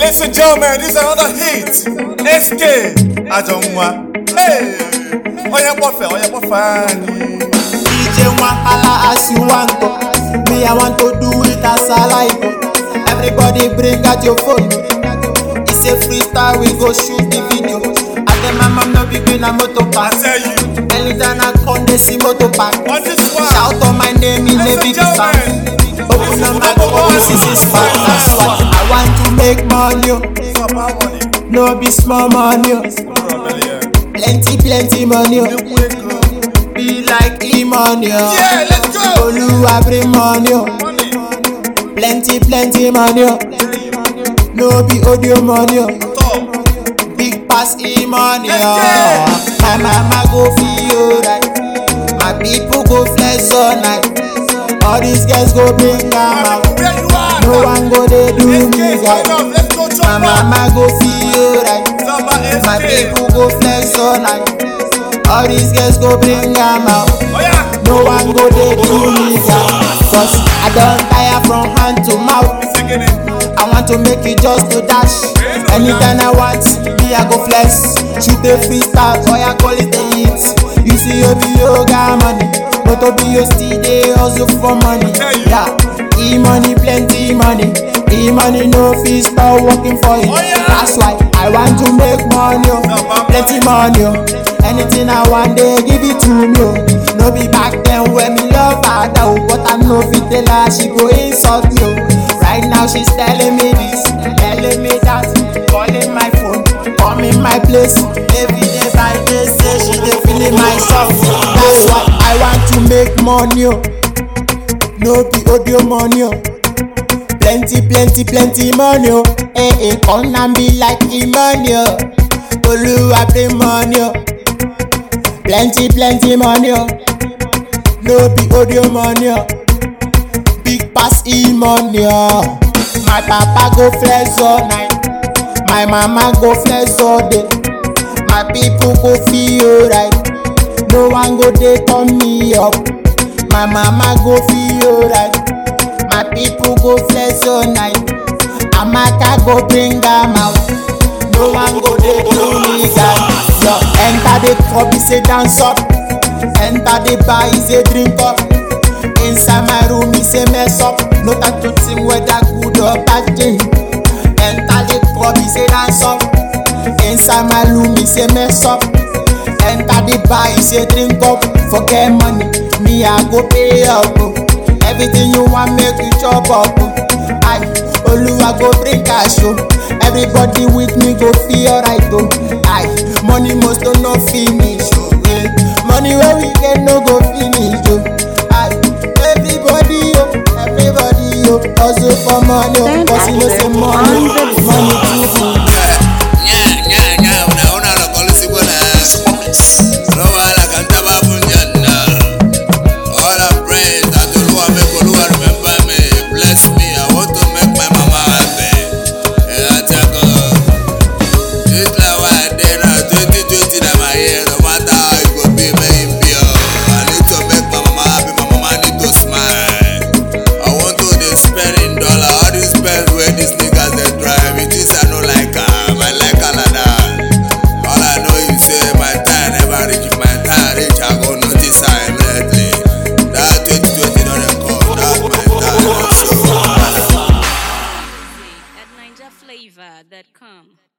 Ladies and gentlemen, this is another hit. SK Ajonwa. Hey, Oya Bofani. DJ Wahala as you want to. Me, I want to do it as I like. Everybody bring out your phone. It's a freestyle, we go shoot the video. I tell my mom no begin a motor park. I tell you. Anytime I come, they see motor park. On this one. Shout on my name in a big sound. Open up my door, this is fun. That's what I want to make money. No be small money. Plenty money. Be like E-money. Yeah, let's go. Oluwa bring money. Plenty money. No be audio money. Big pass E-money. My mama go feel right. My people go flex all night. All these guys go bring them out. No one go they do me right. My mama go feel right. My people go flex all night. All these guys go bring them out. No one go they do me right. Cause I don't tire from hand to mouth. I want to make it just to dash. Anytime I want, me I go flex. Shoot a freestyle, or I call it a hit. You see you be yoga money, but to be your still they hustle for money. Yeah, E-money, plenty money. E-money no fee start working for it. That's why I want to make money, plenty money. Anything I want, they give it to me. No be back then when me love her now, but I know if tell her she go insult me. Right now she's telling me this, telling me that, calling my phone, coming my place. Every day by day say she dey feeling my song. That's why I want to make money. No be audio money. Plenty money. Come and be like E-money. Oluwa bring money. Plenty money. No be audio money. Big pass E-money. My papa go flex all night. My mama go flex all day. My people go feel right. No one go they turn me up. My mama go feel right. My people go flex all night. Amaka go bring them out. No one go they do me that. Yo, enter the club, is a dance up. Enter the bar, is a drink up. Inside my room, is a mess up. No time to think whether good or bad thing. Enter the club, is a dance up. Inside my room, is a mess up. Enter the bar, is a drink up. Forget money, me I go pay up. Everything you want, make you chop up. I Oluwa go bring cash. Everybody with me go feel right. I money must not finish. Money where we get no go finish. I everybody hustle for money. Cause you know say money too. Flavor.com